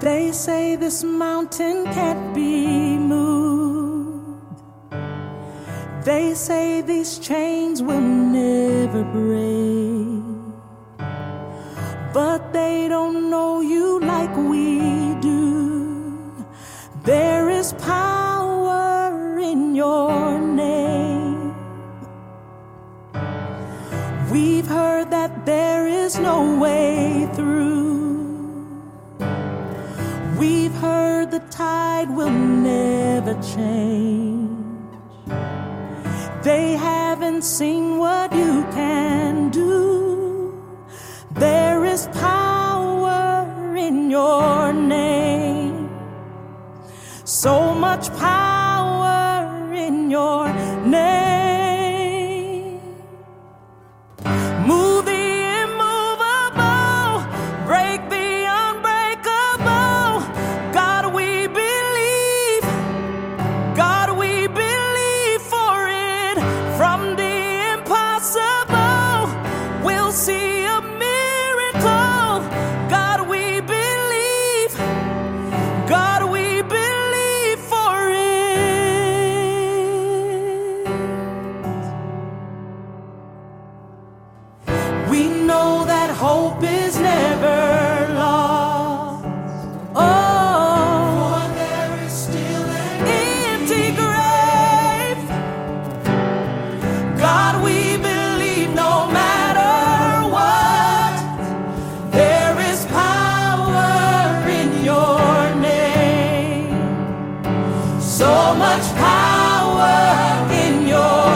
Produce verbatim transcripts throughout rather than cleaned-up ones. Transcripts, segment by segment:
They say this mountain can't be moved. They say these chains will never break. But they don't know you like we do. There is power in your name. We've heard that there is no way through. We've heard the tide will never change. They haven't seen what you can do. There is power in your name. So much power in your name. Move the immovable, break the unbreakable. God, we believe. God, we believe for it. From the impossible, we'll see a miracle. God, we believe. God, we believe for it. We know that hope is never lost. Oh, for there is still an empty grave. God, we believe no matter what, there is power in your name. So much power in your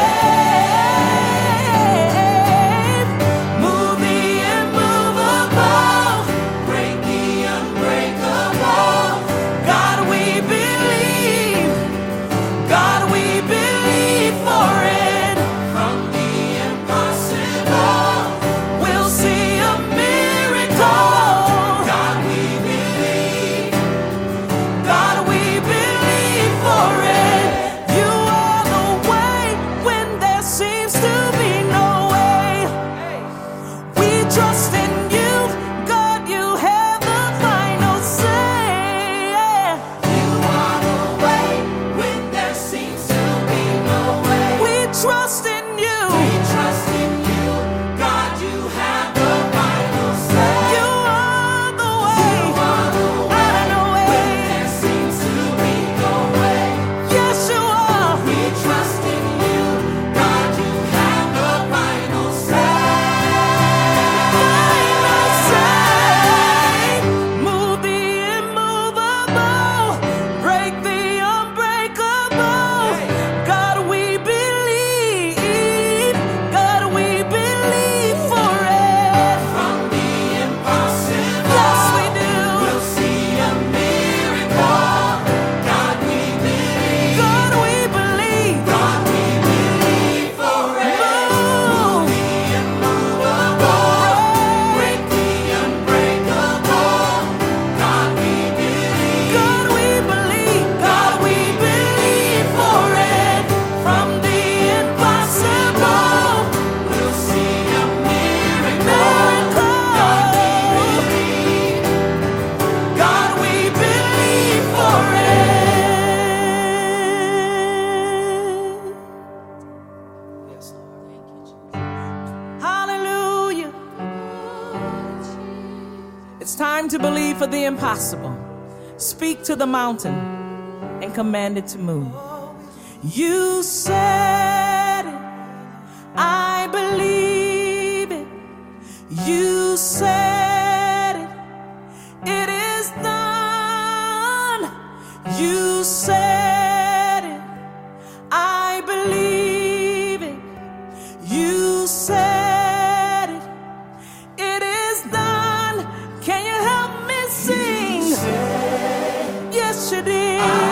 name. Move the immovable, break the unbreakable. God, we believe. God, we believe for it. From the impossible, we'll see a miracle. God, we believe. God, we believe for it. You are the way when there seems to be no way. We trust in you, God, you have the final say. You are the way when there seems to be no way. We trust in you. We trust in you, God, you have the final say. You are the way. You are the way when there seems to be no way. Yes, you are. We trust in you, God, you have the final say. Final say. Move the immovable, break the unbreakable. God, we believe. God, we believe for it. From the impossible, yes, we do. We'll see a miracle. God, we believe. God, we believe. God, we believe for it. Move the immovable, break the unbreakable. God, we believe. God, we believe. God, we believe for it. From the impossible, we'll see a miracle. God, we believe. God, we believe for it. Yes, Lord. Thank you, Jesus. Hallelujah. It's time to believe for the impossible. Speak to the mountain and command it to move. You said it, I believe it. You said it, it is done. You said it, I believe it. You said it, it is done. Can you help me sing? Yes, you did.